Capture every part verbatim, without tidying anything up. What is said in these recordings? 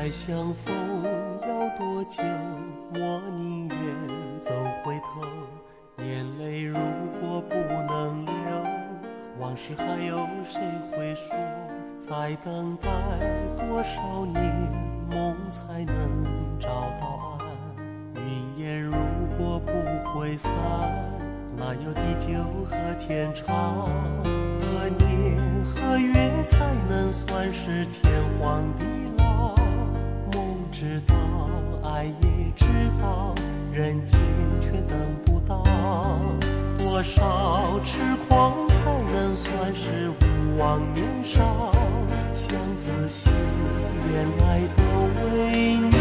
再相逢要多久，我宁愿走回头。眼泪如果不能流，往事还有谁会说？再等待多少年，梦才能找到岸。云烟如果不会散，哪有地久和天长？何年何月才能算是天荒地老？梦知道，爱也知道，人间却等不到。多少痴狂才能算是无望年少？想仔细，原来都为你。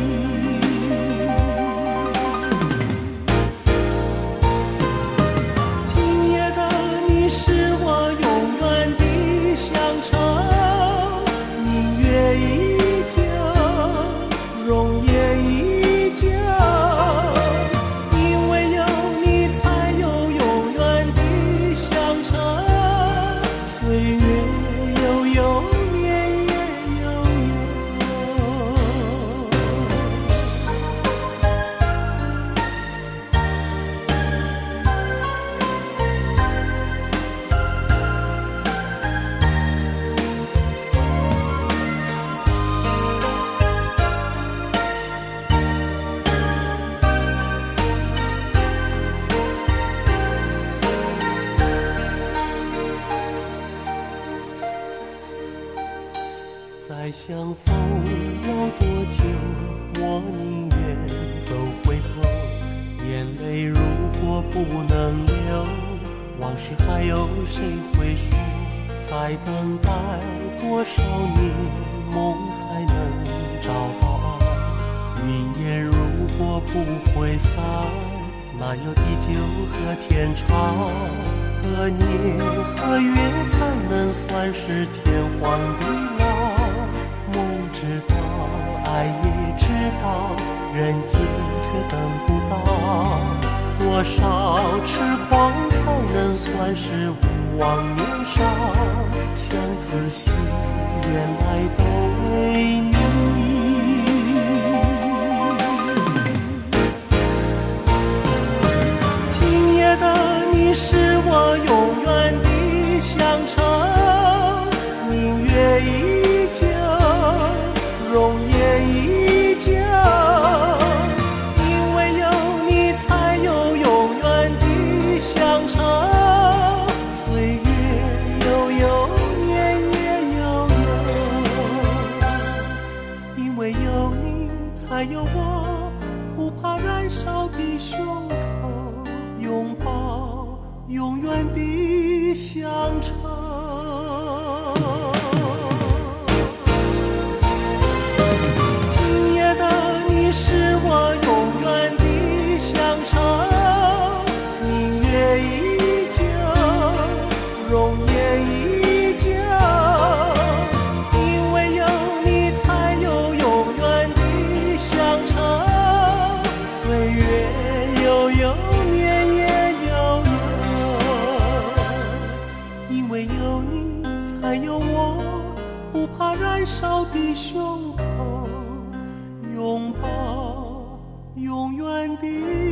今夜的你是我永远的乡愁，明月依旧，容颜依旧，因为有你才有永远的乡愁。岁月悠悠，年月悠悠，再相逢要多久，我宁愿走回头。眼泪如果不能流，往事还有谁会说？再等待多少年，梦才能找到岸。云烟如果不会散，哪有地久和天长？何年何月才能算是天荒地老？梦知道，爱也知道，人间却等不到。多少痴狂才能算是无望年少？想仔细，原来都为你。今夜的你是我永远的乡愁，明月依旧，容颜依旧，因为有你才有永远的乡愁。岁月悠悠，年月悠悠，因为有你才有我不怕燃烧的胸口，拥抱永远的乡愁。是我永远的乡愁，明月依旧，容颜依旧，因为有你才有永远的乡愁。岁月悠悠，年月悠悠，因为有你才有我不怕燃烧的胸口，拥抱永远的